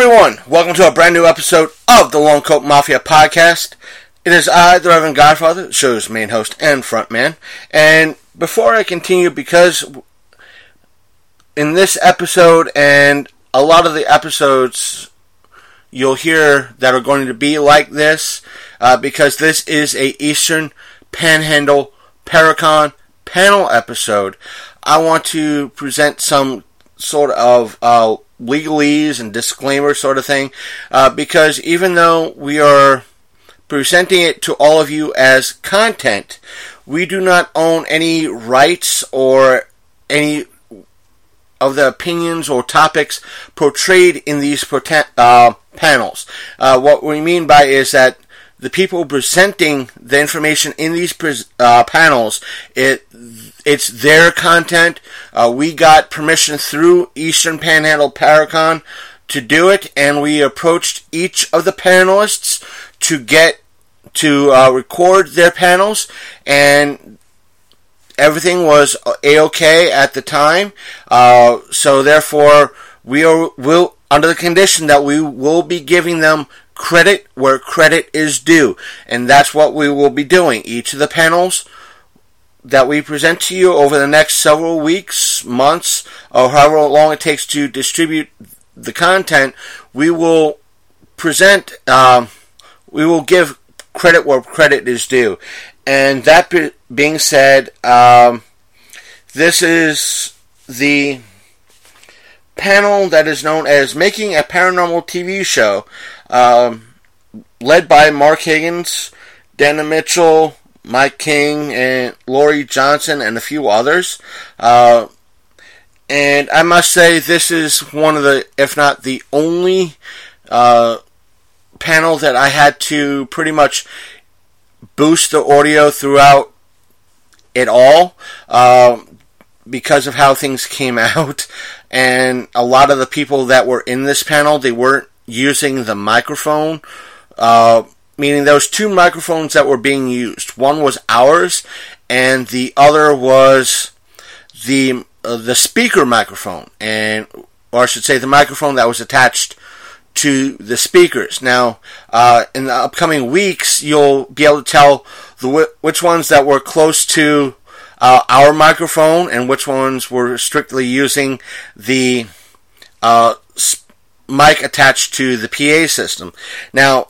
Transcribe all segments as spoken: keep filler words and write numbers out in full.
everyone, welcome to a brand new episode of the Long Coat Mafia podcast. It is I, the Reverend Godfather, the show's main host and frontman. And before I continue, because in this episode and a lot of the episodes you'll hear that are going to be like this, uh, because this is a Eastern Panhandle Paracon panel episode, I want to present some sort of uh, legalese and disclaimer sort of thing, uh, because even though we are presenting it to all of you as content, we do not own any rights or any of the opinions or topics portrayed in these uh, panels. Uh, what we mean by is that the people presenting the information in these uh, panels, it it's their content. Uh, we got permission through Eastern Panhandle Paracon to do it, and we approached each of the panelists to get to uh, record their panels, and everything was A-okay at the time. Uh, so therefore, we are will under the condition that we will be giving them credit where credit is due, and that's what we will be doing. Each of the panels that we present to you over the next several weeks, months, or however long it takes to distribute the content, we will present, um, we will give credit where credit is due. And that be- being said, um, this is the panel that is known as Making a Paranormal T V Show, um, led by Mark Higgins, Dana Mitchell, Mike King, and Lori Johnson, and a few others. Uh, and I must say, this is one of the, if not the only, uh, panel that I had to pretty much boost the audio throughout it all, uh, because of how things came out. And a lot of the people that were in this panel, they weren't using the microphone, uh, meaning there was two microphones that were being used. One was ours, and the other was the uh, the speaker microphone, and or I should say the microphone that was attached to the speakers. Now, uh, in the upcoming weeks, you'll be able to tell the which ones that were close to uh, our microphone and which ones were strictly using the uh, mic attached to the P A system. Now,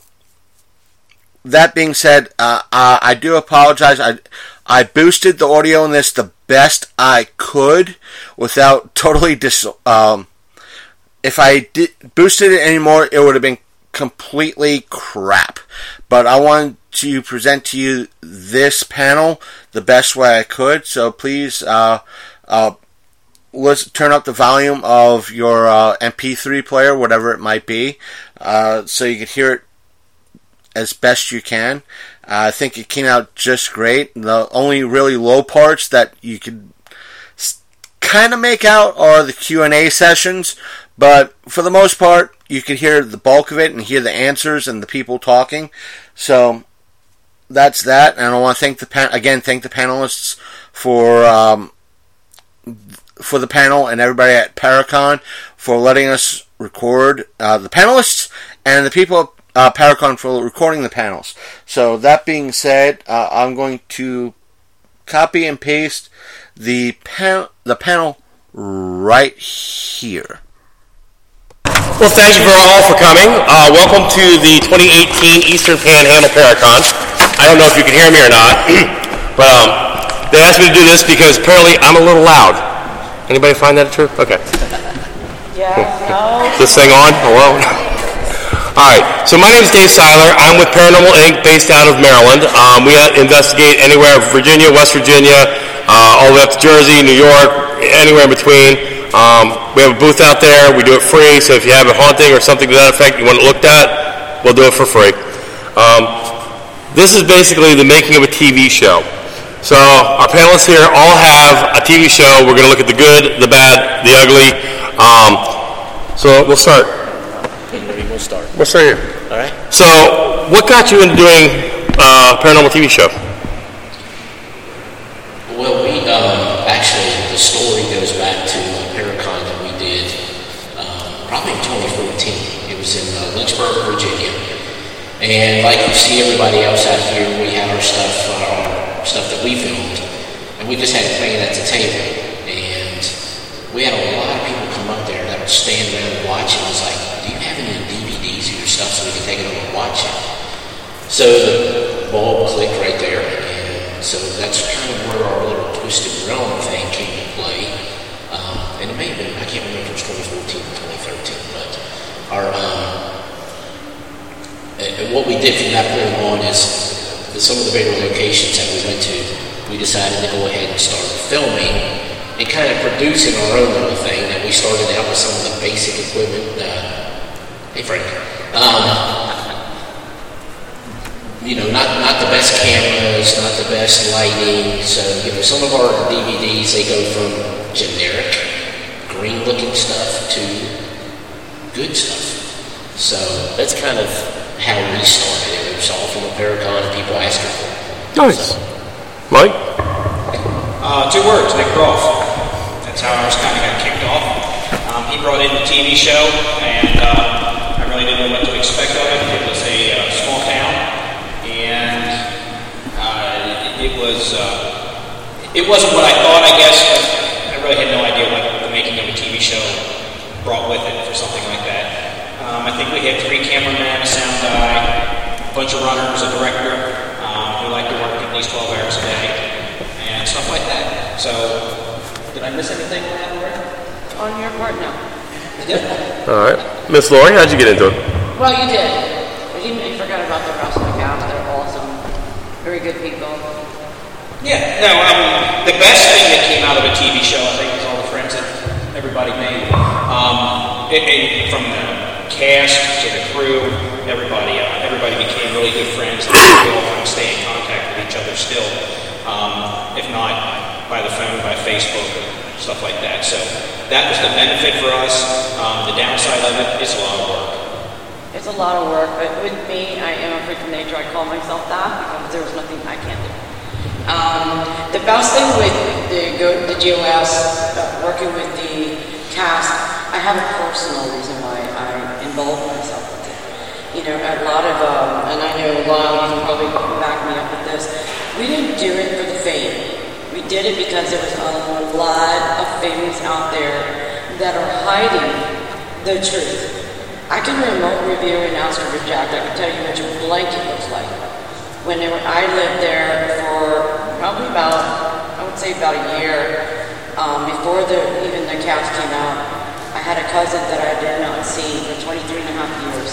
that being said, uh, uh, I do apologize. I I boosted the audio in this the best I could without totally dis. Um, if I did boosted it anymore, it would have been completely crap. But I wanted to present to you this panel the best way I could. So please, uh, uh, let's turn up the volume of your uh, M P three player, whatever it might be, uh, so you can hear it as best you can. Uh, I think it came out just great. The only really low parts that you could kind of make out are the Q and A sessions, but for the most part, you can hear the bulk of it and hear the answers and the people talking. So that's that. And I want to thank the pan- again thank the panelists for um, for the panel and everybody at Paracon for letting us record uh, the panelists and the people Uh, Paracon for recording the panels. So that being said, uh, I'm going to copy and paste the pan- the panel right here. Well, thank you for all for coming. Uh, welcome to the twenty eighteen Eastern Panhandle Paracon. I don't know if you can hear me or not, but um, they asked me to do this because apparently I'm a little loud. Anybody find that true? Okay. Yeah. No. Is this thing on? Hello? Alright, so my name is Dave Seiler. I'm with Paranormal Incorporated based out of Maryland. Um, we investigate anywhere from Virginia, West Virginia, uh, all the way up to Jersey, New York, anywhere in between. Um, we have a booth out there. We do it free, so if you have a haunting or something to that effect you want it looked at, we'll do it for free. Um, this is basically the making of a T V show. So our panelists here all have a T V show. We're going to look at the good, the bad, the ugly. Um, so we'll start. We'll start. We'll start here. All right. So, what got you into doing uh, a paranormal T V show? Well, we uh, actually the story goes back to a Paracon that we did um, probably in twenty fourteen. It was in uh, Lynchburg, Virginia. And like you see everybody else out here, we had our stuff, uh, our stuff that we filmed, and we just had it playing at the table. And we had a lot of people come up there that would stand around and watch it. It was like, do you have any D V Ds of your stuff so we can take it over and watch it? So the ball clicked right there, and so that's kind of where our little Twisted Realm thing came to play. Um, and it may have been, I can't remember if it was twenty fourteen or twenty thirteen, but our, um, and what we did from that point on is some of the bigger locations that we went to, we decided to go ahead and start filming and kind of producing our own little thing. That we started out with some of the basic equipment. Uh, hey Frank, um, you know, not not the best cameras, not the best lighting. So you know, some of our D V Ds, they go from generic, green-looking stuff to good stuff. So that's kind of how we started. It was all from a Paracon and people asking for it. Nice. So. Mike? Uh, two words, Nick Groff. That's how ours kind of got kicked off. Um, he brought in the T V show, and uh, I really didn't know what to expect of it. It was a uh, small town, and uh, it was uh, it wasn't what I thought, I guess, but I really had no idea what the making of a T V show brought with it for something like that. Um, I think we had three cameramen, a sound guy, a bunch of runners, a director um, who like to work at least twelve hours a day, and stuff like that. So, did I miss anything on that, Lori? On your part, no. All right. Miss Lori, how'd you get into it? Well, you did. But you, you forgot about the rest of the cast. They're awesome. Very good people. Yeah, no, um, the best thing that came out of a T V show, I think, is all the friends that everybody made. Um, it, it, from the cast to the crew, everybody uh, everybody became really good friends. We all kind of stay in contact with each other still, um, if not by the phone, by Facebook, stuff like that. So that was the benefit for us. Um, the downside of it is a lot of work. It's a lot of work, but with me, I am a freak of nature. I call myself that because there was nothing I can't do. Um, the best thing with the, the G O S, uh, working with the cast, I have a personal reason why I involve myself with it. You know, a lot of, um, and I know Lyle, you can probably back me up with this, we didn't do it for the fame. We did it because there was a lot of things out there that are hiding the truth. I can remote review an Oscar Jack. I can tell you what your blanket looks like. When they were, I lived there for probably about, I would say about a year, um, before the, even the cast came out. I had a cousin that I did not see for twenty-three and a half years.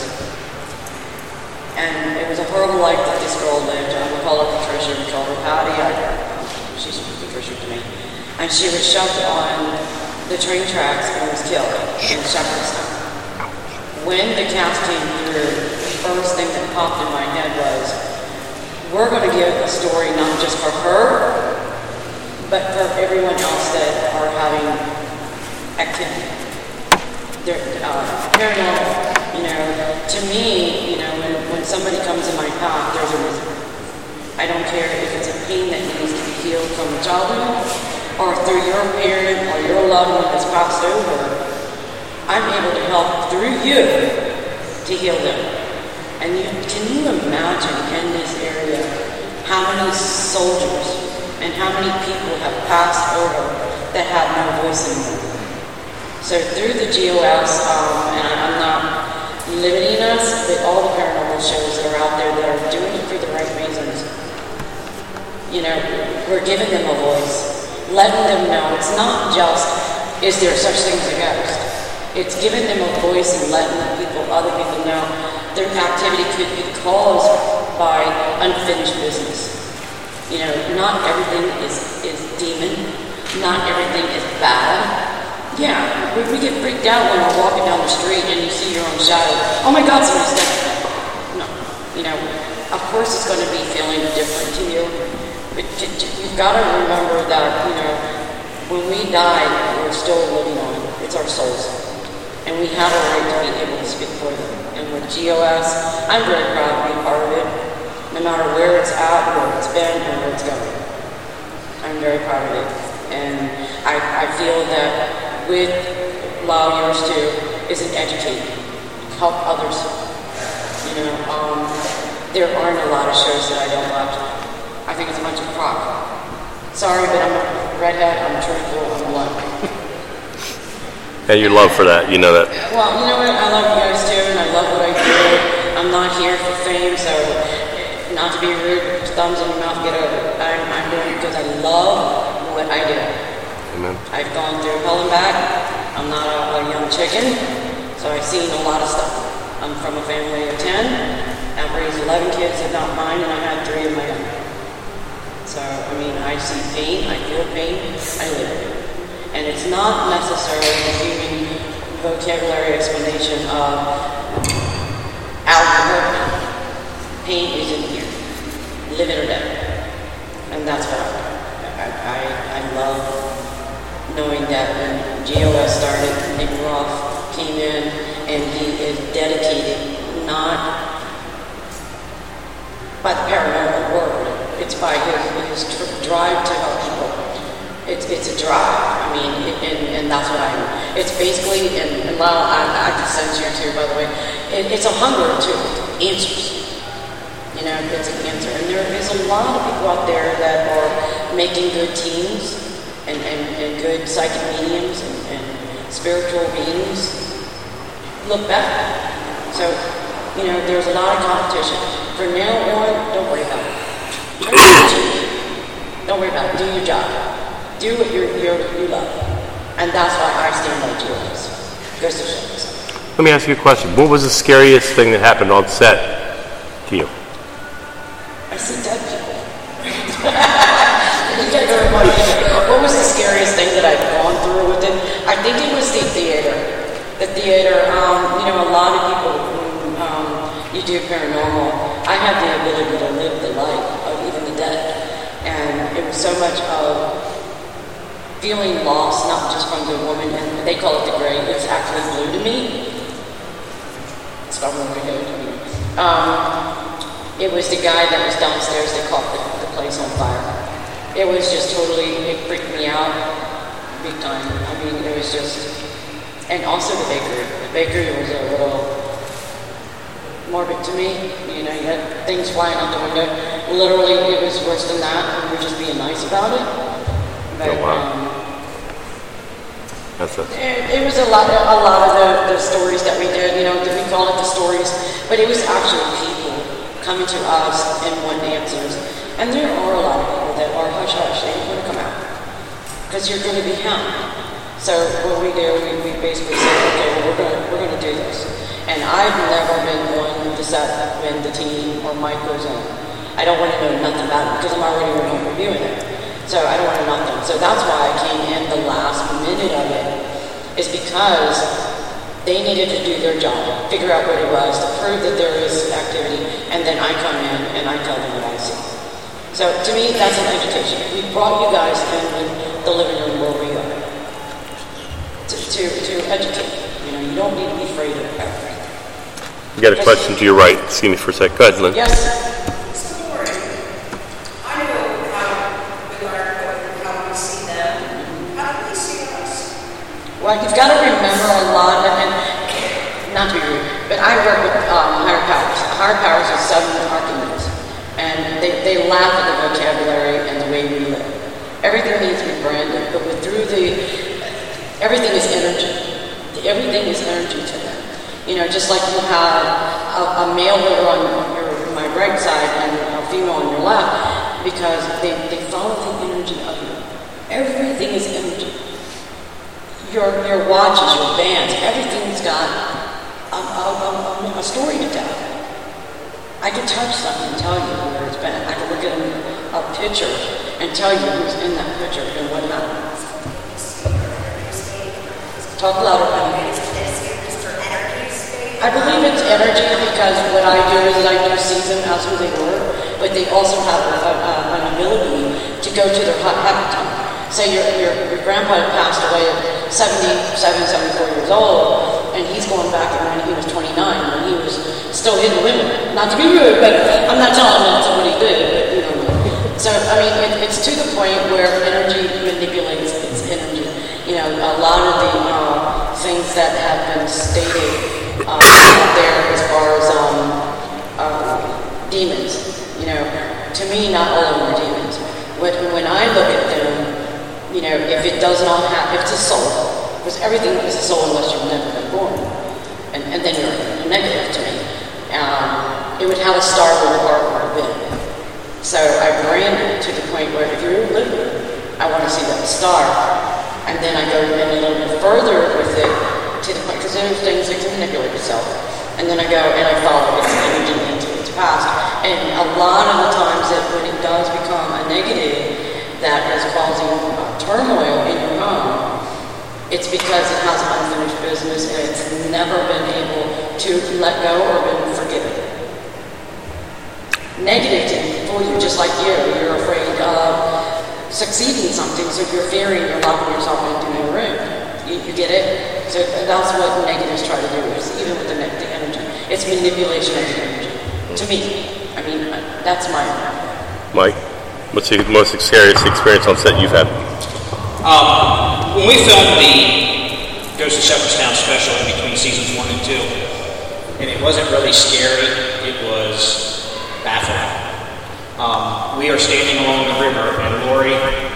And it was a horrible life that this girl lived. I would call her Patricia, we call her Patty. I, she's Patricia to me. And she was shoved on the train tracks and was killed in Shepherdstown. When the cast came through, the first thing that popped in my head was, we're going to give a story not just for her, but for everyone else that are having activity. They're uh, paranormal. You know, to me, you know, when, when somebody comes in my path, there's a reason. I don't care if it's a pain that needs to be healed from childhood, or through your parent or your loved one that's passed over. I'm able to help through you to heal them. And you, can you imagine in this area how many soldiers and how many people have passed over that have no voice anymore? So through the G O S, um, and I'm not limiting us, but all the paranormal shows that are out there that are doing it for the right reasons, you know, we're giving them a voice, letting them know it's not just, is there such thing as a ghost? It's giving them a voice and letting the people, other people know their activity could be caused by unfinished business. You know, not everything is, is demon. Not everything is bad. Yeah, we, we get freaked out when we're walking down the street and you see your own shadow. Oh my God, somebody's dead. No, you know, of course it's going to be feeling different to you. But you've got to remember that, you know, when we die, we're still living on. It's our souls. And we have a right to be able to speak for them. And with G O S, I'm very proud to be part of it, no matter where it's at, where it's been, and where it's going. I'm very proud of it. And I, I feel that with Lyle Yours Too is an educating. help others. You know, um, there aren't a lot of shows that I don't watch. I think it's a bunch of crap. Sorry, but I'm a redhead, I'm truthful, I'm blunt. And your love for that, you know that. Well, you know what, I love you guys too, and I love what I do. I'm not here for fame, so not to be rude, thumbs in your mouth, get over it. I'm, I'm doing it because I love what I do. Amen. I've gone through hell and back. I'm not a, a young chicken, so I've seen a lot of stuff. I'm from a family of ten. I've raised eleven kids, if not mine, and I had three of my own. So, I mean, I see pain, I feel pain, I live it. And it's not necessarily a human vocabulary explanation of out of hurt. Pain is in here. Live it or dead. And that's what I, I, I love knowing that when G O S started, Nick Roth came in and he is dedicated not by the paranormal word, it's by his, his tr- drive to help people. It's it's a drive. I mean, it, and, and that's what I am. It's basically, and, and Lyle, I, I can sense you too, by the way, it, it's a hunger to answers. You know, it's an answer. And there is a lot of people out there that are making good teams and, and, and good psychic mediums and, and spiritual beings. Look back. So, you know, there's a lot of competition. From now on, don't worry about it. Don't worry about it. Do your job. Do what you're, you're, you love. And that's why I stand by G O S. Goes to shows. Let me ask you a question. What was the scariest thing that happened on set to you? I see dead people. What was the scariest thing that I've gone through with it? I think it was the theater. The theater, um, you know, a lot of people, when um, you do paranormal, I have the ability to live the life of even the dead. And it was so much of feeling lost, not just from the woman, and they call it the gray, it's actually blue to me. It's not really good to me. Um, it was the guy that was downstairs that caught the, the place on fire. It was just totally, it freaked me out big time. I mean, it was just, and also the bakery. The bakery was a little morbid to me. You know, you had things flying out the window. Literally, it was worse than that, and we were just being nice about it. But, oh, wow. um, That's a... it, it was a lot, a lot of the, the stories that we did. You know, we call it the stories, but it was actually people coming to us and wanting answers. And there are a lot of people that are hush hush. They don't want to come out because you're going to be hounded. So what we do, we, we basically say, okay, well, we're going to we're going to do this. And I've never been one to set when the team or Mike goes in. I don't want to know nothing about it because I'm already reviewing it. So I don't want to know nothing. So that's why I came in the last minute of it, is because they needed to do their job, figure out what it was, to prove that there is activity, and then I come in and I tell them what I see. So to me, that's an education. We brought you guys in with the living room where we are to, to, to educate. You know, you don't need to be afraid of everything. You got a question to your right. Excuse me for a sec. Go ahead, Lynn. Yes. Well, you've got to remember a lot, and, and not to be rude, but I work with um, higher powers. Higher powers are seven archangels, and they, they laugh at the vocabulary and the way we live. Everything needs to be branded, but with, through the, everything is energy. Everything is energy to them. You know, just like you have a, a male liver on your, my right side and a female on your left, because they, they follow the energy of you. Everything is energy. Your your watches, your bands, everything's got a, a, a, a story to tell. I can touch something and tell you where it's been. I can look at a, a picture and tell you who's in that picture and what happened. Talk louder, honey. I believe it's energy because what I do is I do see them as who they were, but they also have a, a, an ability to go to their happy time. Say your, your your grandpa passed away at seventy-seven, seventy-four years old, and he's going back to when he was twenty-nine, when he was still hitting women. Not to be rude, but I'm not telling him that's what he did, but you know. So, I mean, it, it's to the point where energy manipulates its energy. You know, a lot of the uh, things that have been stated, uh, me, not all of them are demons. When, when I look at them, you know, if it does not have, if it's a soul, because everything is a soul unless you've never been born, and, and then you're negative to me. Um, it would have a star where your heart would have been. So I branded to the point where if you're living, I want to see that star. And then I go in a little bit further with it to the point, because there's things that can manipulate yourself. And then I go and I follow its energy into its past. And a lot of the times that when it does become a negative that is causing uh, turmoil in your home, it's because it has unfinished business and it's never been able to let go or been forgiven. Negative can fool you, just like you. You're afraid of succeeding in something, so you're fearing, you're locking yourself into a room. You, you get it? So that's what negatives try to do, is even with the negative energy. It's manipulation of the energy. To me. I mean, that's my Mike, what's the most scariest experience on set you've had? Um, when we filmed the Ghost of Shepherdstown special in between seasons one and two, and it wasn't really scary, it was baffling. Um, we are standing along the river, and Lori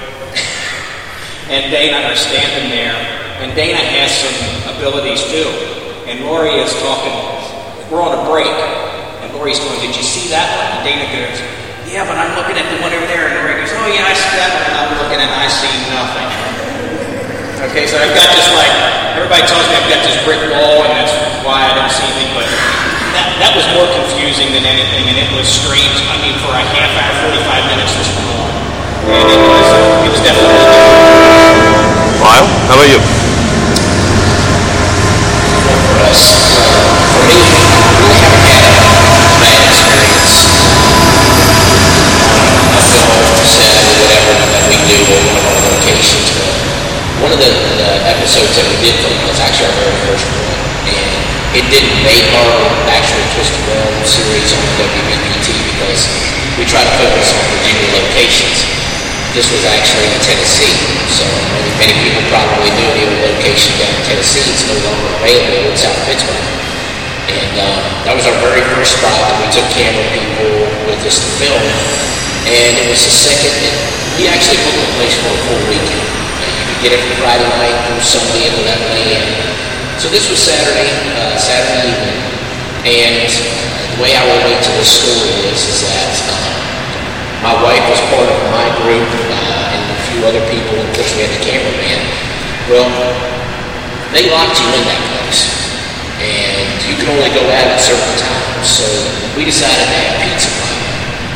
and Dana are standing there, and Dana has some abilities too. And Lori is talking, we're on a break, and Lori's going, did you see that one? And Dana goes, yeah, but I'm looking at the one over there. And Lori goes, oh yeah, I see that one. And I'm looking and I see nothing. Okay, so I've got this like, everybody tells me I've got this brick wall, and that's why I don't see anything, but that, that was more confusing than anything, and it was strange. I mean, for a half hour, forty-five minutes this went on. And it was, uh, it was definitely different. Lyle, how about you? For us, for me, we really haven't had a bad experience on a film set or whatever that we do on one of our locations. But one of the, the episodes that we did film was actually our very first one, and it didn't make our actual Twisted Realm series on W B P T because we try to focus on Virginia locations. This was actually in Tennessee, so many, many people probably knew the old location down in Tennessee. It's no longer available in South Pittsburgh. And um, that was our very first spot that we took camera people with us to film. And it was the second, and we actually booked the place for a full weekend. Uh, you could get it from Friday night through Sunday at eleven a.m. So this was Saturday, uh, Saturday evening. And the way I relate to this story is, is that um, my wife was part of my group uh, and a few other people, of course we had the cameraman. Well, they locked you in that place. And you can only go out at certain times. So we decided to have pizza night.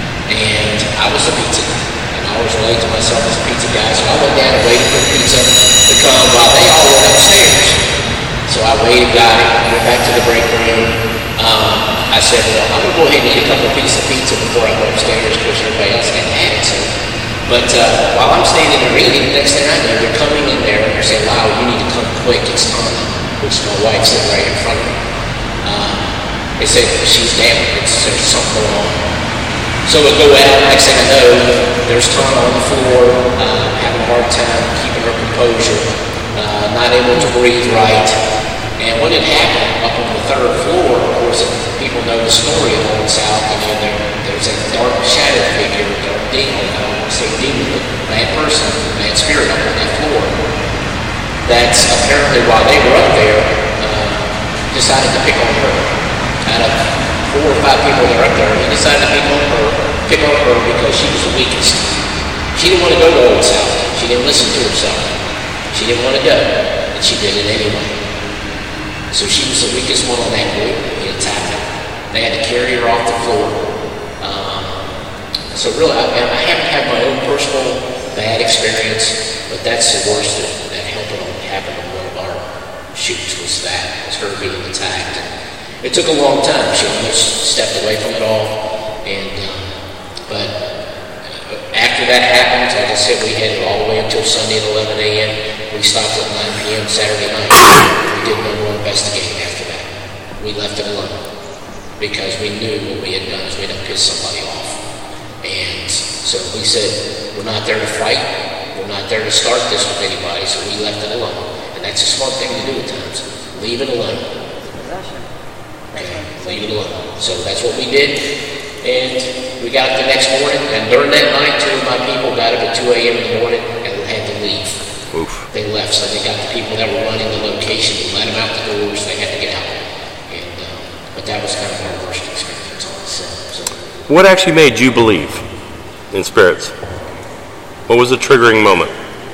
And I was a pizza guy. And I always relate to myself as a pizza guy. So I went down and waited for the pizza to come while they all went upstairs. So I waited, got it, went back to the break room. Um, I said, well, I'm going to go ahead and eat a couple pieces of pizza before I go upstairs because everybody else hadn't had it. So, but uh, while I'm standing there eating, the next thing I know, they're coming in there and they're saying, Lyle, you need to come quick. It's time. Which my wife said right in front of me. Um, they said, she's down. It's, there's something going on. So we go out. Next thing I know, there's Tom on the floor, uh, having a hard time keeping her composure, uh, not able to breathe right. And what had happened up on the third floor, of course, people know the story of Old South, you know, there, there's a dark shadow figure, a dark demon, I don't want to say demon, but bad person, bad spirit up on that floor. That's apparently while they were up there, uh, decided to pick on her. Out of four or five people that are up there, he decided to pick on her, pick on her because she was the weakest. She didn't want to go to Old South. She didn't listen to herself. She didn't want to go, and she did it anyway. So she was the weakest one on that group. He attacked her. They had to carry her off the floor. Um, so really, I, I haven't had my own personal bad experience, but that's the worst that, that happened on, happened on one of our shoots was that, was her being attacked. And it took a long time. She almost stepped away from it all. And um, but after that happened, like I said, we headed all the way until Sunday at eleven a.m. We stopped at nine p.m. Saturday night. We did no more investigating after that. We left it alone because we knew what we had done is we had pissed somebody off. And so we said, we're not there to fight. We're not there to start this with anybody, so we left it alone. And that's a smart thing to do at times. Leave it alone. Okay, leave it alone. So that's what we did. And we got up the next morning, and during that night, two of my people got up at two a.m. in the morning and had to leave. Oof. They left, so they got the people that were running the location and let them out the doors. They had to get out. And uh, but that was kind of our worst experience on the set. So. What actually made you believe in spirits? What was the triggering moment?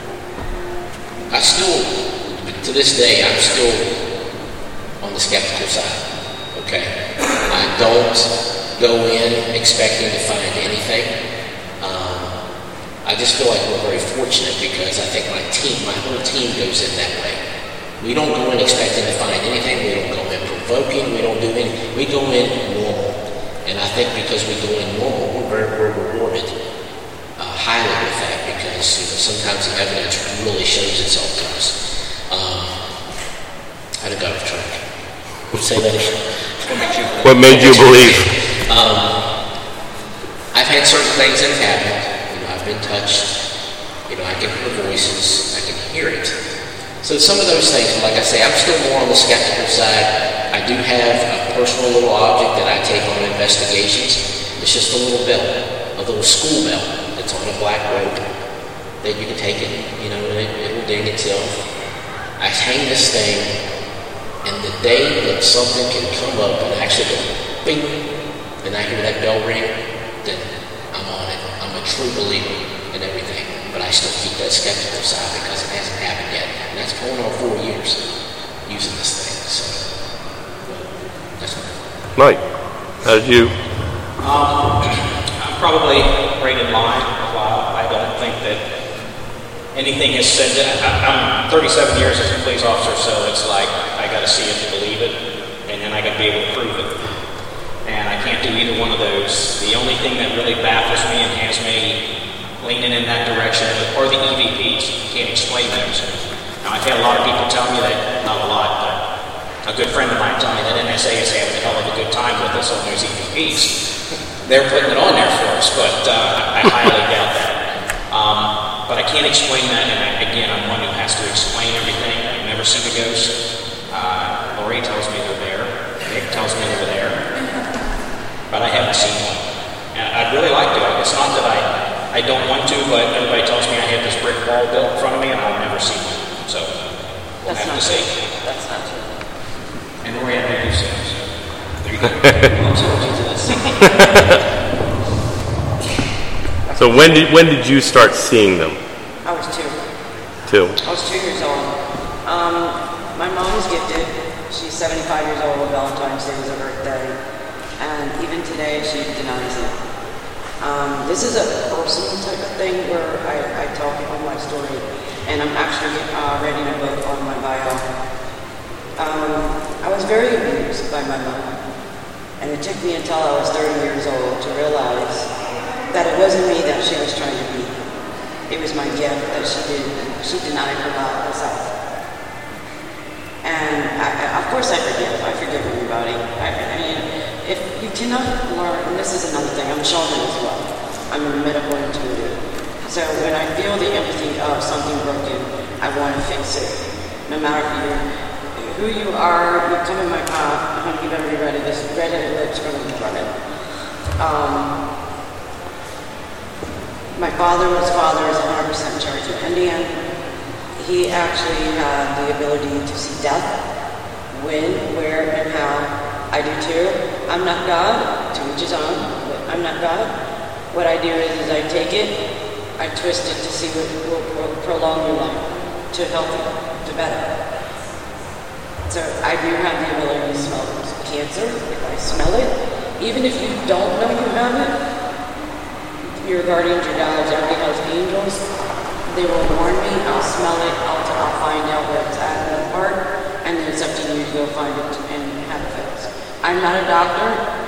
I still, to this day, I'm still on the skeptical side. Okay, I don't go in expecting to find anything. Um, I just feel like we're very fortunate because I think my team, my whole team goes in that way. We don't go in expecting to find anything. We don't go in provoking. We don't do any. We go in normal. And I think because we go in normal, we're very we're rewarded uh, highly with that because you know, sometimes the evidence really shows itself to us. Um, I had to go off track. Say that again. What made you believe? Um, I've had certain things that have happened. You know, I've been touched. You know, I can hear voices. I can hear it. So some of those things, like I say, I'm still more on the skeptical side. I do have a personal little object that I take on investigations. It's just a little bell, a little school bell that's on a black rope that you can take it, you know, and it, it will ding itself. I hang this thing, and the day that something can come up and actually go bing, and I hear that bell ring, then I'm on it. I'm a true believer in everything. But I still keep that skeptical side because it hasn't happened yet. And that's going on four years using this thing. So, that's what Mike, how did you? Um, I'm probably right in line a while. I don't think that anything is said. To, I, I'm thirty-seven years as a police officer, so it's like I got to see it to believe it, and then I got to be able to prove it. And I can't do either one of those. The only thing that really baffles me and has me leaning in that direction are the E V Ps. Can't explain those. Now, I've had a lot of people tell me that, not a lot, but a good friend of mine told me that N S A is having a hell of a good time with us on those E V Ps. They're putting it on there for us, but uh, I highly doubt that. Um, but I can't explain that, and I, again, I'm one who has to explain everything. I've never seen a ghost. Uh, Lori tells me they're there. Nick tells me they're there. But I haven't seen one. And I'd really like to. It's not that I, I don't want to, but everybody tells me I have this brick wall built in front of me, and I'll never see one. So we'll That's have not to see. true. That's not true. And Lori, I do so. So there you go. So when did when did you start seeing them? I was two. Two. I was two years old. Um, my mom was gifted. She's seventy-five years old. Valentine's Day was her birthday. And even today, she denies it. Um, this is a personal type of thing where I, I talk about my story. And I'm actually uh, writing a book on my bio. Um, I was very abused by my mom. And it took me until I was thirty years old to realize that it wasn't me that she was trying to be. It was my gift that she did. She denied her God herself. And I, I, of course I forgive. I forgive everybody. I, I mean, if you cannot learn, and this is another thing, I'm a shaman as well. I'm a medical intuitive. So when I feel the empathy of something broken, I want to fix it. No matter who you, who you are, you come in my path, honey, you better be ready. This redheaded lips are going to be running. Um, My father was father is one hundred percent Cherokee Indian. He actually had the ability to see death, when, where, and how. I do too. I'm not God, to each his own, but I'm not God. What I do is, is I take it, I twist it to see what will pro- prolong your life, to healthy, to better. So I do have the ability to smell cancer. If I smell it, even if you don't know you have it, your guardians, your guides, everybody has angels. They will warn me. I'll smell it. I'll, I'll find out where it's at in the part, and then it's up to you to go find it and have it fixed. I'm not a doctor.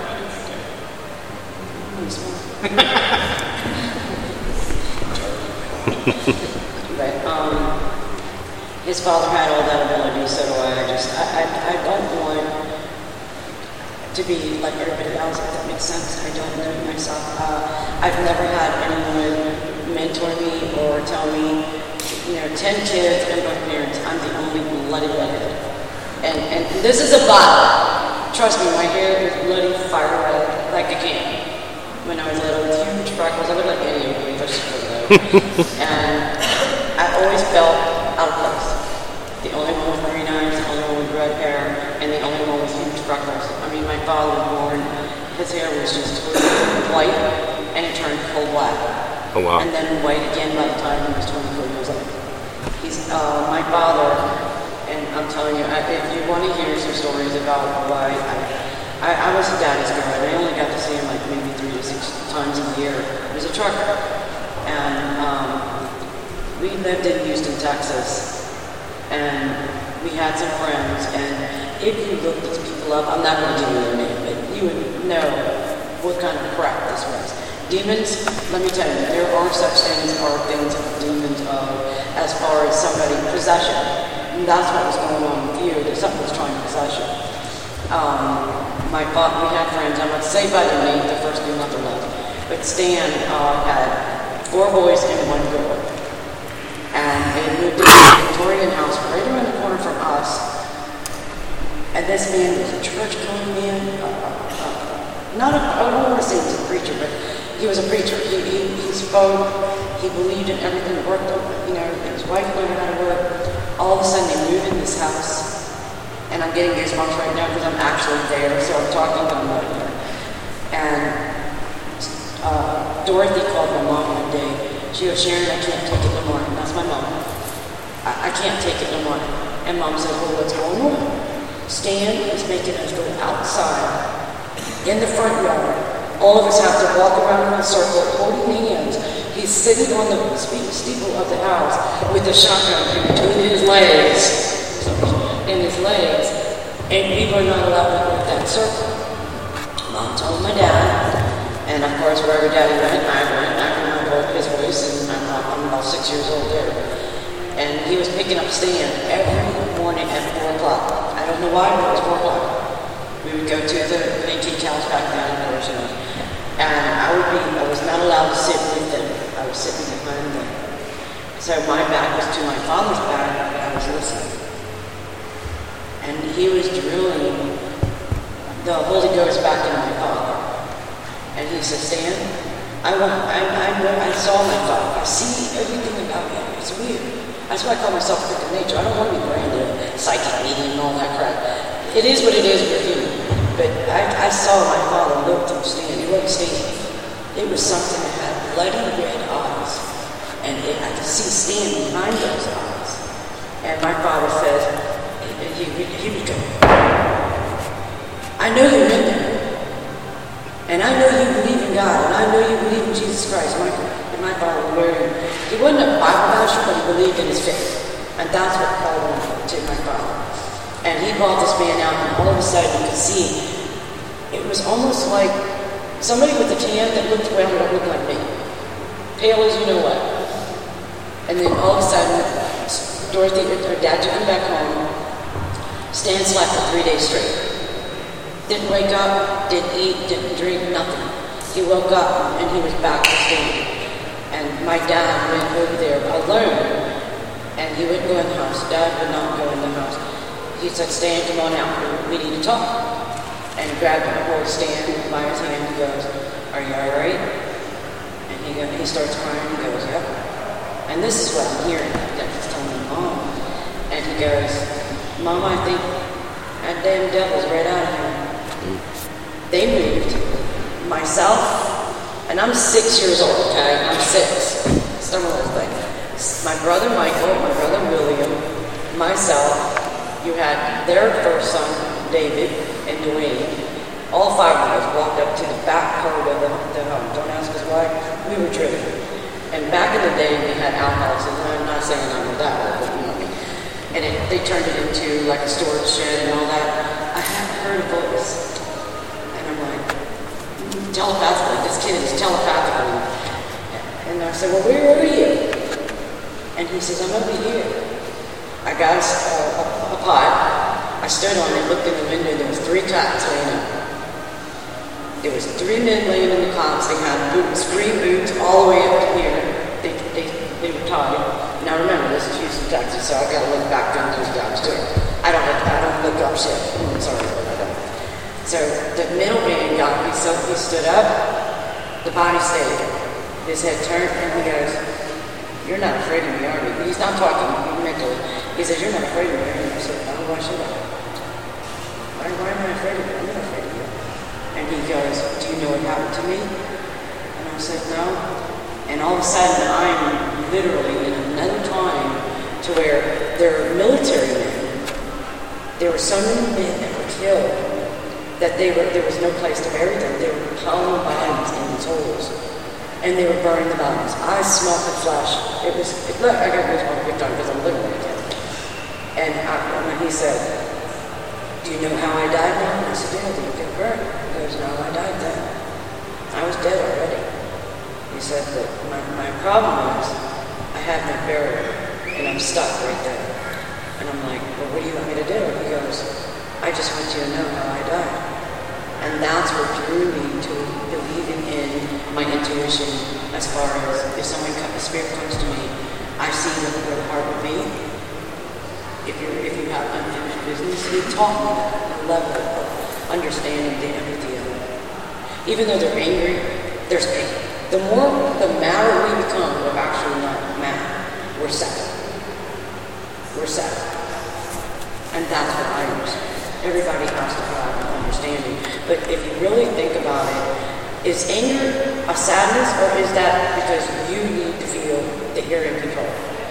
But um, his father had all that ability, so do I. I just, I, I, I don't want to be like everybody else, if that makes sense. I don't know myself. Uh, I've never had anyone mentor me or tell me, you know, ten kids and both parents, I'm the only bloody redhead. And and this is a bottle. Trust me, my hair is bloody fire red, like a can. when I was little with huge freckles. I looked like any of them, and I always felt out of place. The only one with green eyes, the only one with red hair, and the only one with huge freckles. I mean, my father was born, his hair was just white, and it turned full black. Oh, wow. And then white again by the time he was twenty-four years old. He's, uh, my father, and I'm telling you, I, if you want to hear some stories about why I, I, I was a daddy's girl, and I only got to see him like maybe three to six times a year. He was a trucker. And um, we lived in Houston, Texas, and we had some friends, and if you looked these people up, I'm not going to give you their name, but you would know what kind of crap this was. Demons, let me tell you, there are such things, are things of demons of, as far as somebody, possession. And that's what was going on with you, that something was trying to possess you. Um, my father, we had friends, I'm not say by the name, the first name, not the last, but Stan uh, had four boys and one girl. And they moved into a Victorian house right around the corner from us. And this man was a church-going man. Uh, uh, not a, I don't want to say he was a preacher, but he was a preacher. He, he, he spoke, he believed in everything, worked, you know, his wife learned how to work. All of a sudden they moved in this house. And I'm getting goosebumps right now because I'm actually there, so I'm talking to them right here. And Uh, Dorothy called my mom one day. She goes, Sharon, I can't take it no more. And that's my mom. I, I can't take it no more. And mom said, well, what's going on? Stan is making us go outside in the front yard. All of us have to walk around in a circle holding hands. He's sitting on the steeple of the house with a shotgun in between his legs. In his legs. And we were not allowed to go in that circle. Mom told my dad. And of course, wherever Daddy went, I went. I remember his voice, and I'm, I'm about six years old there. And he was picking up Stan every morning at four o'clock. I don't know why, but it was four o'clock. We would go to the antique house back then, of course, you know. And I would be, I was not allowed to sit with them. I was sitting behind them. So my back was to my father's back, and I was listening. And he was drilling the Holy Ghost back into my father. And he said, Stan, I, want, I, I, I saw my father. I see everything about him. It's weird. That's why I call myself a freak of nature. I don't want to be branded psychic medium and all that crap. It is what it is with you. But I, I saw my father look through Stan. He wasn't Stan. It was something that had bloody red eyes. And it, I could see Stan behind those eyes. And my father said, he, he, he would go, I know you're in there. And I know you believe in God, and I know you believe in Jesus Christ. My, and my father learned. He wasn't a Bible pastor, but he believed in his faith. And that's what God wanted to my father. And he brought this man out, and all of a sudden you could see, it was almost like somebody with a tan that looked around that looked like me. Pale as you know what. And then all of a sudden, Dorothy, her dad took him back home. Stan slept for three days straight. Didn't wake up, didn't eat, didn't drink, nothing. He woke up and he was back to Stan. And my dad went over there alone. And he wouldn't go in the house. Dad would not go in the house. He said, Stan, come on out. We need to talk. And he grabbed him, hold Stan by his hand. He goes, are you all right? And he, goes, he starts crying. He goes, yep. And this is what I'm hearing. He's telling me, Mom. And he goes, Mom, I think that damn devil's right out of here. They moved. Myself, and I'm six years old, okay? I'm six. Some of those things. My brother Michael, my brother William, myself, you had their first son, David, and Dwayne. All five of us walked up to the back part of the, the home. Don't ask us why. We were driven. And back in the day, we had outhouse, and I'm not saying I'm that old, but you know what I mean. And it, they turned it into like a storage shed and all that. I haven't heard a voice. Telepathically, this kid is telepathically. And I said, well, where are you? And he says, I'm over here. I got a, a, a pot. I stood on it, looked in the window, there was three cots laying up. There was three men laying in the cots. They had boots, green boots, all the way up to here. They, they, they were tied. Now remember, this is Houston, Texas, so I've got to look back down those guys too. I don't, I don't look up shit. I'm sorry, but I don't. So the middle man got me, so he stood up, the body stayed. His head turned, and he goes, "You're not afraid of me, are you?" He's not talking mentally. He says, "You're not afraid of me, are you?" I said, "No, why should I? Why, why am I afraid of you? I'm not afraid of you." And he goes, "Do you know what happened to me?" And I said, "No." And all of a sudden, I'm literally in another time to where there are military men. There were so many men that were killed that they were, there was no place to bury them. They were piling bodies in these holes. And they were burning the bodies. I smelled the flesh. It was, it, look, I got goosebumps every time because I'm literally a kid. And, I, and he said, "Do you know how I died now?" And I said, "Yeah, did you get burned?" He goes, "No, I died then. I was dead already." He said, "But my, my problem is I have no burial, and I'm stuck right there." And I'm like, "Well, what do you want me to do?" He goes, "I just want you to know how I died." And that's what drew me to believing in my intuition as far as if someone, a spirit comes to me, I see them where the heart will be. If, you're, if you have unfinished business, he taught me that, the level of understanding the empathy of it. Even though they're angry, there's pain. The more, the madder we become, we're actually not mad. We're sad. We're sad. And that's what I understand. Everybody has to have an understanding. But if you really think about it, is anger a sadness, or is that because you need to feel that you're in control?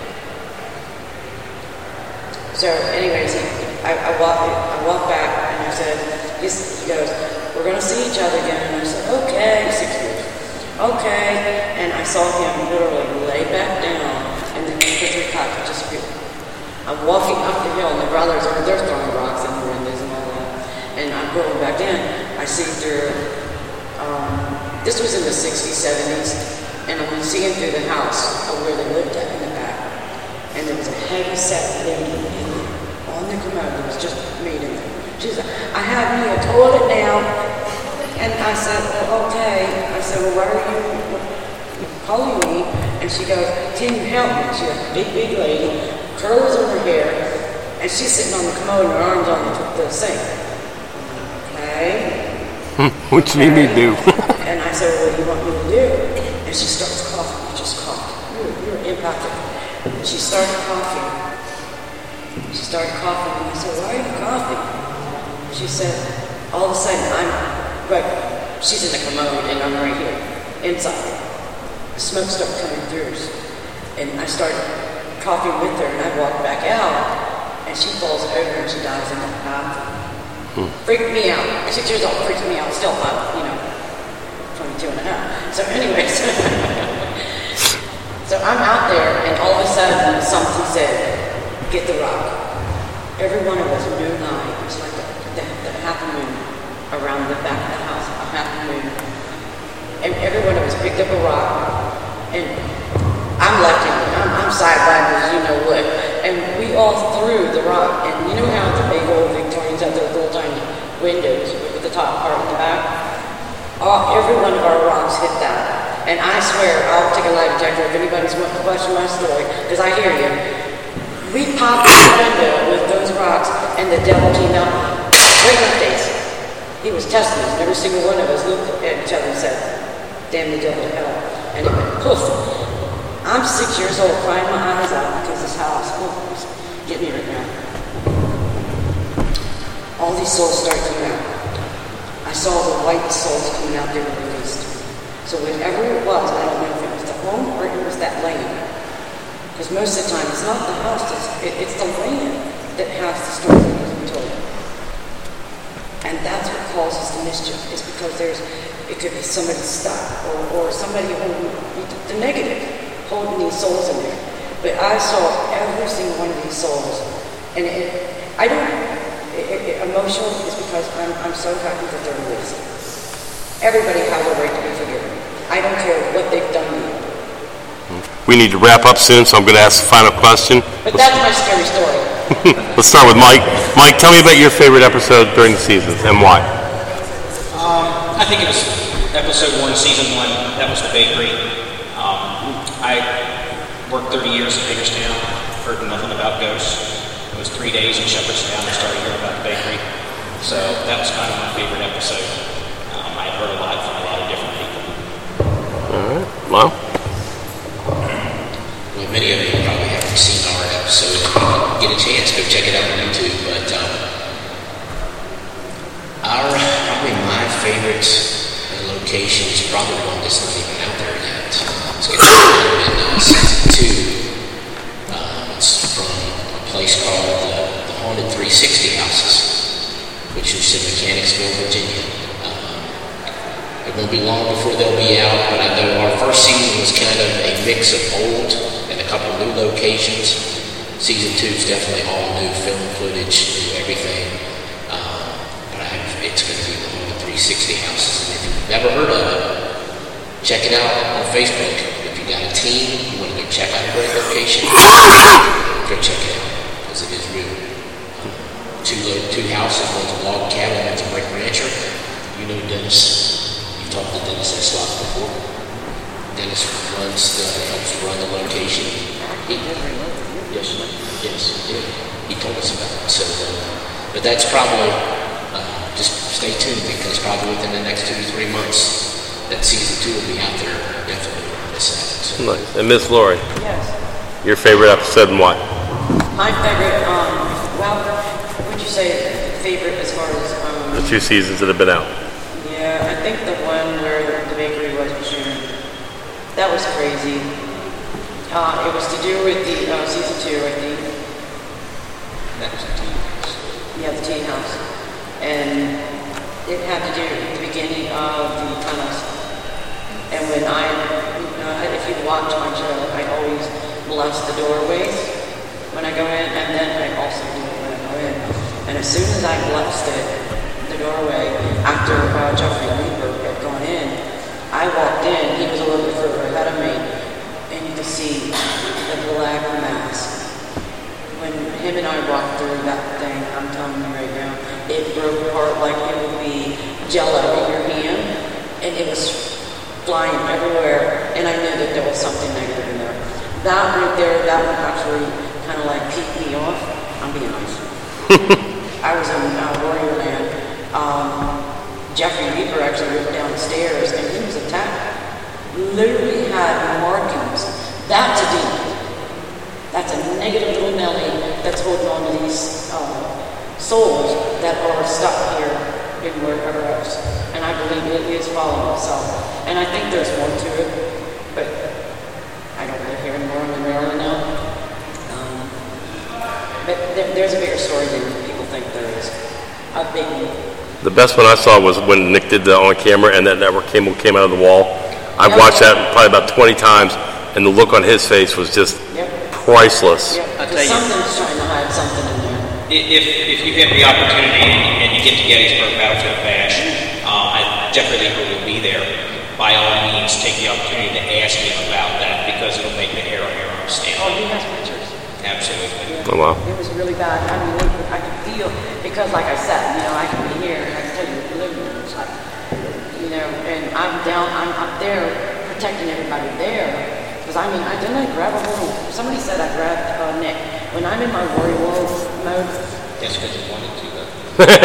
So anyways, I, I, walked, I walked back and I said, he goes, "We're going to see each other again." And I said, "Okay," six years. "Okay." And I saw him literally lay back down, and then the three cops disappeared. I'm walking up the hill, and the brothers are they're throwing rocks in the windows and all that. And I'm going back in. I see through, um, this was in the sixties, seventies, and I'm seeing through the house of where they lived at in the back. And there was a heavy set lady in there on the commode that was just made in there. She said, "I have me a toilet now." And I said, "Well, okay." I said, "Well, why are you calling me?" And she goes, "Can you help me?" She's a big, big lady, curls in her hair, and she's sitting on the commode and her arms on the, the sink. Okay. What do you need me to do? And I said, "Well, what do you want me to do?" And she starts coughing. You just coughed. You're, you're empathic. And she started coughing. She started coughing, and I said, "Why are you coughing?" She said, all of a sudden, I'm right. She's in the commode, and I'm right here, inside. The smoke started coming through, and I started coughing with her, and I walked back out, and she falls over and she dies in the bathroom. Hmm. Freaked me out. Six years old, freaked me out. Still, I'm, you know, twenty-two and a half. So anyways, so I'm out there, and all of a sudden, something said, "Get the rock." Every one of us knew nine. It was like the, the, the half moon around the back of the house, a half moon. And every one of us picked up a rock, and I'm left-handed, I'm, I'm sideliners, you know what. And we all threw the rock, and you know how the big old Victorians have those little tiny windows with the top part in the back? All, every one of our rocks hit that. And I swear, I'll take a lie detector if anybody's wanting to question my story, because I hear you. We popped out the window with those rocks, and the devil came out right in our face. He was testing us, and every single one of us looked at each other and said, "Damn the devil to hell." And it went poof. I'm six years old, crying my eyes out because this house, oh, get me right now. All these souls started coming out. I saw the white souls coming out, they were released. So whatever it was, I don't know if it was the home or it was that land. Because most of the time, it's not the house, it's, it, it's the land that has the story that has been told. And that's what causes the mischief, is because there's, it could be somebody stuck, or, or somebody holding the negative, holding these souls in there. But I saw every single one of these souls, and it, I don't, it, it, emotional is because I'm, I'm so happy that they're released. Everybody has a right to be forgiven. I don't care what they've done to you. We need to wrap up soon, so I'm going to ask the final question. But that's my scary story. Let's start with Mike. Mike, tell me about your favorite episode during the seasons and why. Um, I think it was episode one, season one. That was the bakery. Um, I worked thirty years in Hagerstown, heard nothing about ghosts. It was three days in Shepherdstown I started hearing about the bakery. So that was kind of my favorite episode. Um, I had heard a lot from a lot of different people. favorite location is probably one that's not even out there yet. It's going to be in uh, season two. Uh, it's from a place called uh, the Haunted three sixty Houses, which is in Mechanicsville, Virginia. Uh, it won't be long before they'll be out, but I know our first season was kind of a mix of old and a couple new locations. Season two is definitely all new film footage, new everything. Uh, but I have, it's going to be the Haunted three sixty Houses. And if you've never heard of it, check it out on Facebook. If you got a team, you want to go check out a great location, go check it out, because it is real. Um, two, two houses, one's a log cabin, one's a brick rancher. You know Dennis. You've talked to Dennis Eslop before. Dennis runs the, helps run the location. He, yes, yes, he did. He told us about it. So, uh, but that's probably, uh, just stay tuned, because probably within the next two to three months, that season two will be out there, definitely. This so. Nice. And Miss Lori, Yes. your favorite episode and why? My favorite, um, well, would you say favorite as far as, um... The two seasons that have been out. Yeah, I think the one where the bakery was with Sharon. That was crazy. Uh, it was to do with the, uh, season two, I think. That was a teen house. Yeah, the teen house. And it had to do with the beginning of the tunnels. And when I, uh, if you watch my show, I always bless the doorways when I go in, and then I also do it when I go in. And as soon as I blessed it, the doorway, after uh, Jeffrey Lieber had gone in, I walked in, he was a little bit further ahead of me, and you could see the black mass. When him and I walked through that thing, I'm telling you right now, it broke apart like it would be jello in your hand, and it was flying everywhere, and I knew that there was something negative in there. That right there, that one actually kind of like peeked me off. I'm being honest. I was in uh, Warrior Land. Um, Jeffrey Lieber actually went downstairs, and he was attacked. Literally had markings. That's a demon. That's a negative little Nelly that's holding on to these uh, souls that are stuck here in wherever else. And I believe it is following itself. And I think there's more to it, but I don't live here anymore. I'm in Maryland now. Um, but there, there's a bigger story than people think there is. A big one. The best one I saw was when Nick did the on camera and that network cable came out of the wall. I've Yep. watched that probably about twenty times, and the look on his face was just Yep. priceless. Yep. I'll tell Because you. something's trying to hide something in there. If, if you have the opportunity and you get to Gettysburg Battlefield Bash, uh, I, Jeffrey Lieber will be there. By all means, take the opportunity to ask him about that, because it'll make the hair on your arm stand Oh, up. he has pictures. Absolutely. Yeah. Oh, wow. It was really bad. I mean, it, I could feel, because like I said, you know, I can be here and I can tell you the living room is like, you know, and I'm down, I'm up there protecting everybody there. Because I mean, I didn't I grab a little, somebody said I grabbed uh, Nick. When I'm in my worry world mode, That's because you wanted to, though.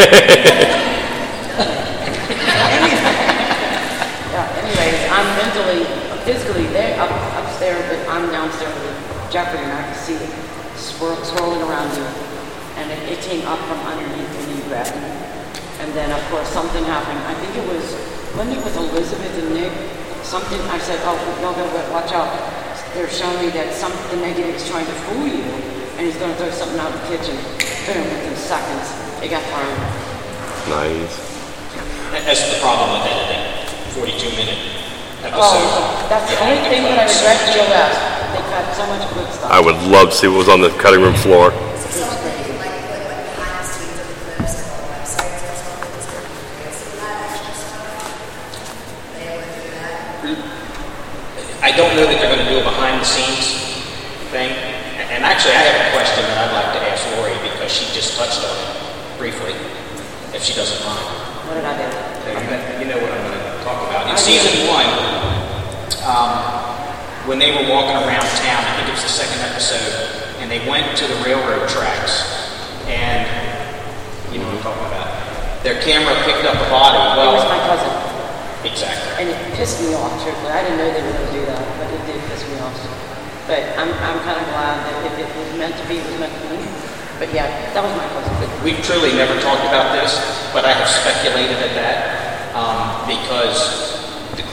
yeah, anyways, I'm mentally, physically there, up, upstairs, but I'm downstairs with Jeffrey and I can see it swirl, swirling around you. And it, it came up from underneath and you grabbed me. And then, of course, something happened. I think it was, when it was Elizabeth and Nick, something, I said, oh, y'all gotta watch out. They're showing me that something negative is trying to fool you, and he's gonna throw something out of the kitchen. Boom, within seconds, it got thrown. Nice. That's the problem with editing. forty-two minute episode. Oh, that's the only thing that I regret Joe asked. They cut so much good stuff. I would love to see what was on the cutting room floor. I don't know that they're going to do a behind-the-scenes thing. And actually, I have a question that I'd like to ask Lori, because she just touched on it briefly, if she doesn't mind. What did I do? You know what I'm going to talk about. In season one, um, when they were walking around town, I think it was the second episode, and they went to the railroad tracks, and you know what I'm talking about. Their camera picked up a body. It Well, was my cousin. exactly. And it pissed me off, truthfully. I didn't know they were going to do that, but it did piss me off. But I'm, I'm kind of glad that if it was meant to be, it was meant to be. But yeah, that was my cousin. We've truly never talked about this, but I have speculated at that. Um,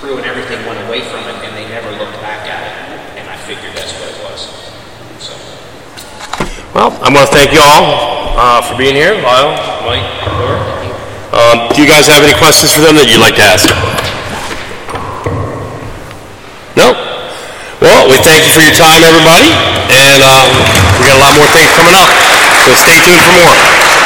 crew and everything went away from it, and they never looked back at it. And I figured that's what it was. So. Well, I want to thank you all uh, for being here. Lyle, Mike, Laura. Um, do you guys have any questions for them that you'd like to ask? No? Well, we thank you for your time, everybody, and um, we got a lot more things coming up, so stay tuned for more.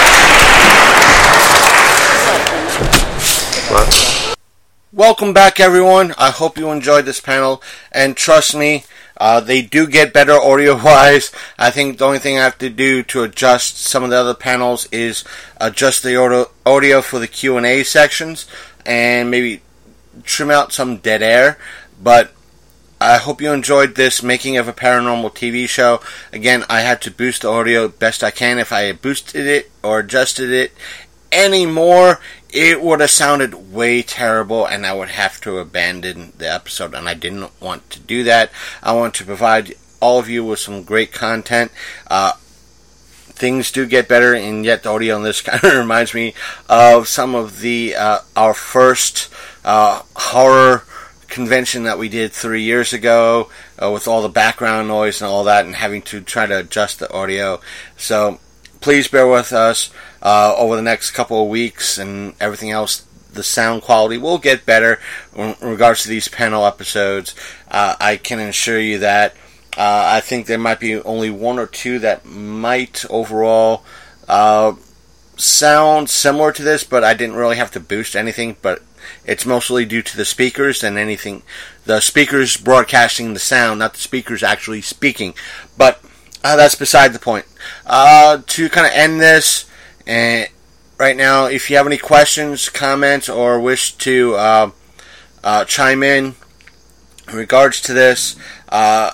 Welcome back, everyone. I hope you enjoyed this panel, and trust me, uh, they do get better audio-wise. I think the only thing I have to do to adjust some of the other panels is adjust the audio, audio for the Q and A sections, and maybe trim out some dead air, but I hope you enjoyed this making of a paranormal T V show. Again, I had to boost the audio best I can. If I had boosted it or adjusted it any more, it would have sounded way terrible, and I would have to abandon the episode, and I didn't want to do that. I want to provide all of you with some great content. Uh, things do get better, and yet the audio on this kind of reminds me of some of the uh, our first uh, horror convention that we did three years ago uh, with all the background noise and all that, and having to try to adjust the audio. So please bear with us uh, over the next couple of weeks, and everything else. The sound quality will get better in regards to these panel episodes. Uh, I can assure you that. Uh, I think there might be only one or two that might overall uh, sound similar to this, but I didn't really have to boost anything, but it's mostly due to the speakers and anything. The speakers broadcasting the sound, not the speakers actually speaking. But uh, that's beside the point. Uh, to kind of end this, uh, right now, if you have any questions, comments, or wish to uh, uh, chime in in regards to this, uh,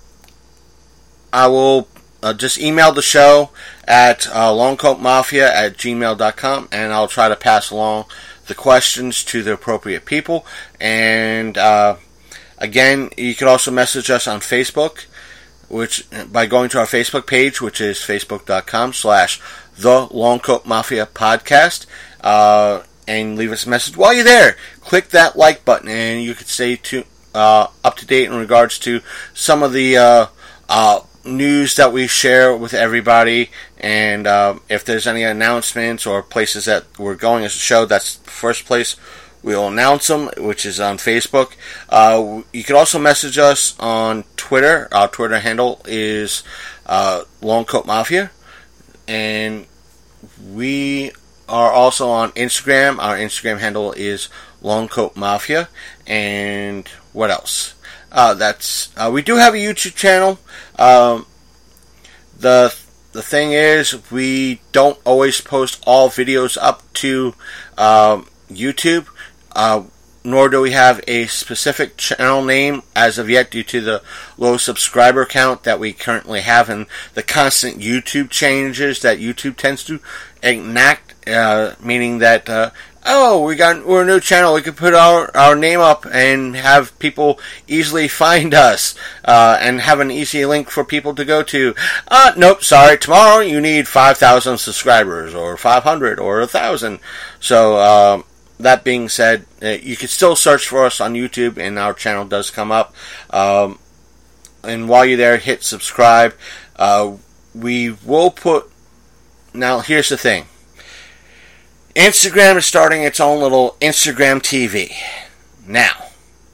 I will uh, just email the show at uh, longcoatmafia at gmail dot com, and I'll try to pass along the questions to the appropriate people. And uh, again, you can also message us on Facebook, which by going to our Facebook page, which is facebook dot com slash the Longcoat Mafia Podcast, uh, and leave us a message. While you're there, click that like button, and you can stay to, uh, up to date in regards to some of the uh, uh, news that we share with everybody, and uh, if there's any announcements or places that we're going as a show, that's the first place we'll announce them, which is on Facebook. Uh, you can also message us on Twitter. Our Twitter handle is uh, Longcoat Mafia, and we are also on Instagram. Our Instagram handle is Longcoat Mafia, and what else? Uh, that's uh, we do have a YouTube channel. Um, the the thing is, we don't always post all videos up to um, YouTube, uh, nor do we have a specific channel name as of yet, due to the low subscriber count that we currently have and the constant YouTube changes that YouTube tends to enact. Uh, meaning that. Uh, Oh, we got we're a new channel. We could put our, our name up and have people easily find us, uh, and have an easy link for people to go to. Uh, nope, sorry. Tomorrow you need five thousand subscribers, or five hundred, or one thousand. So, uh, that being said, uh, you can still search for us on YouTube, and our channel does come up. Um, and while you're there, hit subscribe. Uh, we will put... Now, here's the thing. Instagram is starting its own little Instagram T V. Now,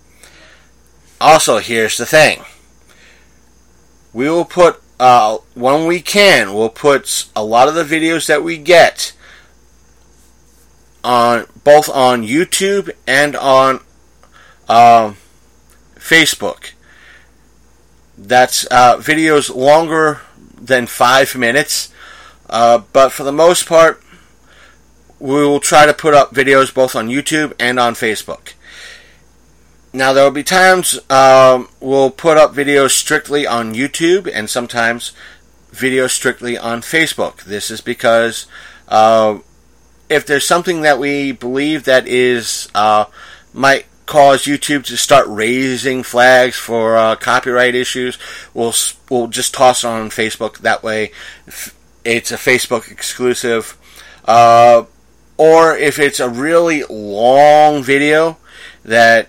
also, here's the thing. We will put, uh, when we can, we'll put a lot of the videos that we get on, both on YouTube and on um, Facebook. That's uh, videos longer than five minutes, uh, but for the most part, we will try to put up videos both on YouTube and on Facebook. Now, there will be times um, we'll put up videos strictly on YouTube, and sometimes videos strictly on Facebook. This is because uh, if there's something that we believe that is uh, might cause YouTube to start raising flags for uh, copyright issues, we'll we'll just toss it on Facebook. That way, it's a Facebook exclusive. Uh, Or if it's a really long video that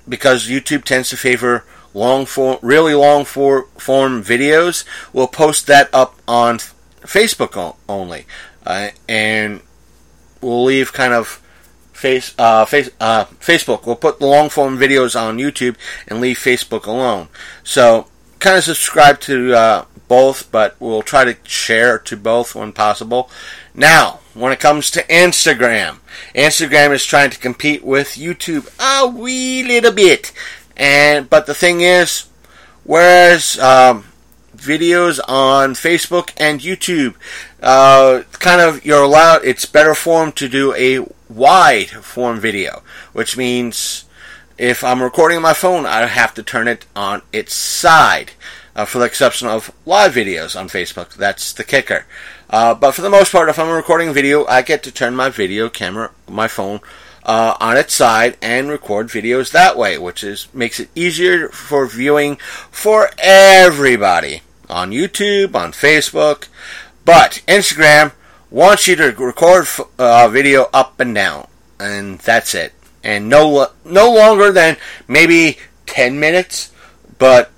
because YouTube tends to favor long form, really long for, form videos, we'll post that up on Facebook only, uh, and we'll leave kind of face, uh, face, uh, Facebook. We'll put the long form videos on YouTube and leave Facebook alone. So kind of subscribe to uh, both, but we'll try to share to both when possible. Now, when it comes to Instagram, Instagram is trying to compete with YouTube a wee little bit. And but the thing is, whereas um, videos on Facebook and YouTube, uh, kind of you're allowed, it's better form to do a wide form video, which means if I'm recording on my phone, I have to turn it on its side, uh, for the exception of live videos on Facebook. That's the kicker. Uh, but for the most part, if I'm recording video, I get to turn my video camera, my phone, Uh, on its side and record videos that way, which is makes it easier for viewing for everybody on YouTube, on Facebook. But Instagram wants you to record uh, video up and down, and that's it. And no no longer than maybe ten minutes. But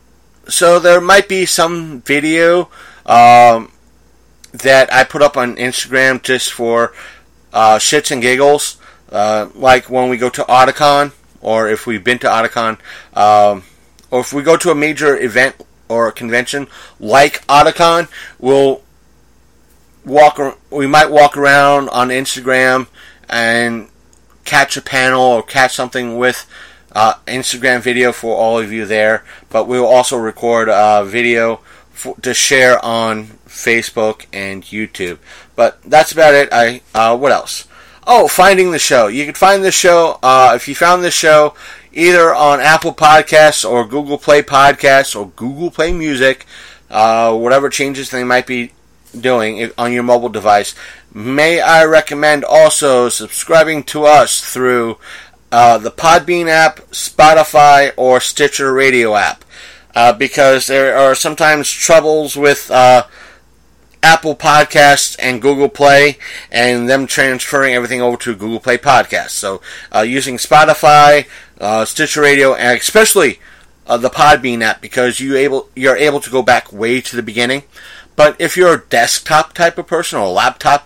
so there might be some video um, that I put up on Instagram just for uh, shits and giggles. Uh, like when we go to Otakon, or if we've been to Otakon, um, or if we go to a major event or a convention like Otakon, we'll walk. We might walk around on Instagram and catch a panel or catch something with uh, Instagram video for all of you there. But we'll also record a video for, to share on Facebook and YouTube. But that's about it. I uh, what else? Oh, finding the show. You can find the show, uh, if you found this show, either on Apple Podcasts or Google Play Podcasts or Google Play Music, uh, whatever changes they might be doing on your mobile device. May I recommend also subscribing to us through uh, the Podbean app, Spotify, or Stitcher Radio app, uh, because there are sometimes troubles with uh, Apple Podcasts and Google Play, and them transferring everything over to Google Play Podcasts. So, uh, using Spotify, uh, Stitcher Radio, and especially uh, the Podbean app, because you able you're able to go back way to the beginning. But if you're a desktop type of person or a laptop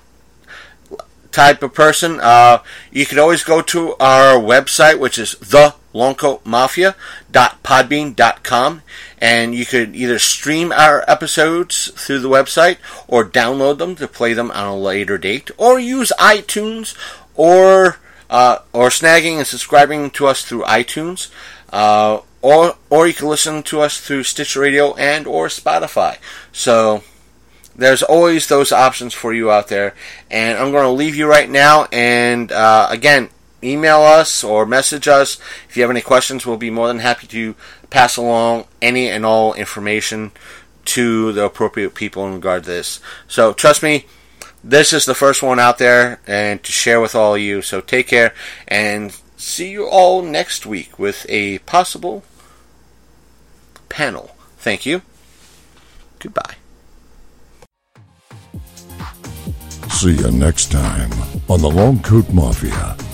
type of person, uh, you can always go to our website, which is the longcoat mafia dot podbean dot com, and you could either stream our episodes through the website or download them to play them on a later date, or use iTunes, or uh, or snagging and subscribing to us through iTunes, uh, or or you can listen to us through Stitcher Radio and or Spotify. So there's always those options for you out there, and I'm going to leave you right now. And uh, again, email us or message us if you have any questions. We'll be more than happy to pass along any and all information to the appropriate people in regard to this. So trust me, this is the first one out there and to share with all of you. So take care and see you all next week with a possible panel. Thank you. Goodbye. See you next time on the Long Coat Mafia.